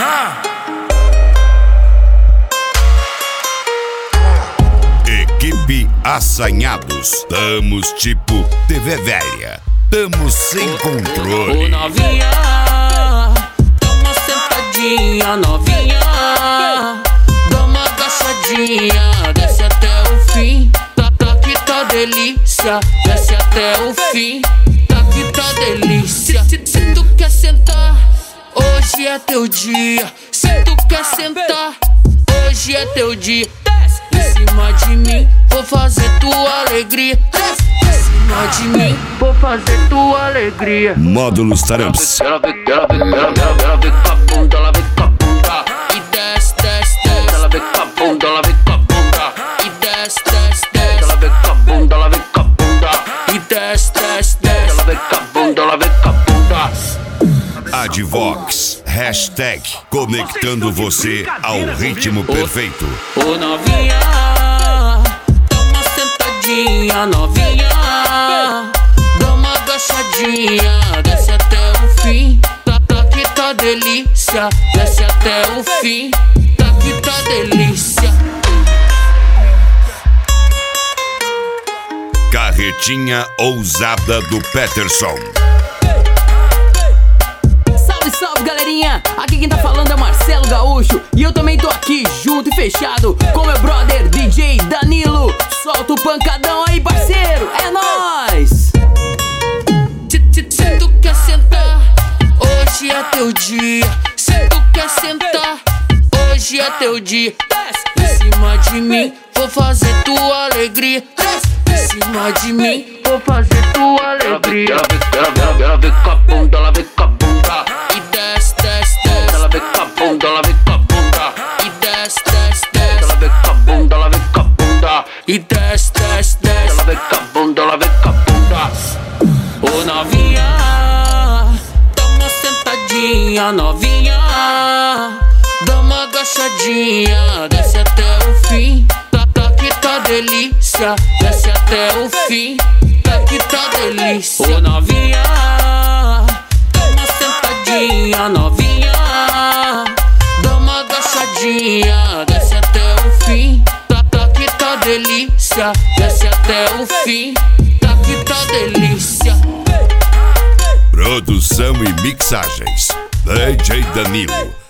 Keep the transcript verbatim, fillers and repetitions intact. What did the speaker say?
Equipe Assanhados. Tamos tipo T V velha. Tamo sem controle. Ô novinha, dá uma sentadinha, novinha. Dá uma agachadinha, desce até o fim. Tá, tá que tá delícia, desce até o fim. Tá que tá delícia. Se, se tu quer sentar, hoje é teu dia. Se tu quer sentar, hoje é teu dia. Desce em cima de mim, vou fazer tua alegria. Desce em cima de mim, vou fazer tua alegria. Módulos Taramps. Ela vem, ela vem, ela vem, ela vem com a bunda, ela vem com a bunda. E desce, desce, desce. Ela vem com a bunda, ela vem com a bunda. E desce, desce, desce. Ela vem com a bunda, ela vem com a bunda. E desce, desce, desce. Ela vem com a bunda, ela vem com a bunda. Advox. Hashtag conectando você ao ritmo perfeito. Ô novinha, dá uma sentadinha, novinha. Dá uma agachadinha, desce até o fim. Tá, tá que tá delícia, desce até o fim. Tá que tá delícia. Carretinha ousada do Peterson. Salve, salve, galerinha! Aqui quem tá falando é Marcelo Gaúcho. E eu também tô aqui junto e fechado com meu brother D J Danilo. Solta o pancadão aí, parceiro! É nóis! Se, se, se tu quer sentar, hoje é teu dia. Se tu quer sentar, hoje é teu dia. Desce em cima de mim, vou fazer tua alegria. Desce em cima de mim, vou fazer tua alegria. Ela vem, ela vem, ela vem, ela vem com a bunda, ela vem com a bunda. E desce, desce, desce. Ela vem com a bunda, ela vem com a bunda. E desce, desce, desce. Ela vem com a bunda, ela vem com a bunda. E desce, desce, desce. Ela vem com a bunda, ela vem com a bunda. Ô novinha, dá uma sentadinha, novinha. Dá uma agachadinha, desce até o fim. Tá, tá que tá delícia, desce até o fim. Tá que tá delícia. Ô novinha, dá uma sentadinha, novinha. Dá uma agachadinha, desce até o fim. Tá, tá que tá delícia, desce até o fim. Tá que tá delícia. Produção e mixagens. D J Danilo.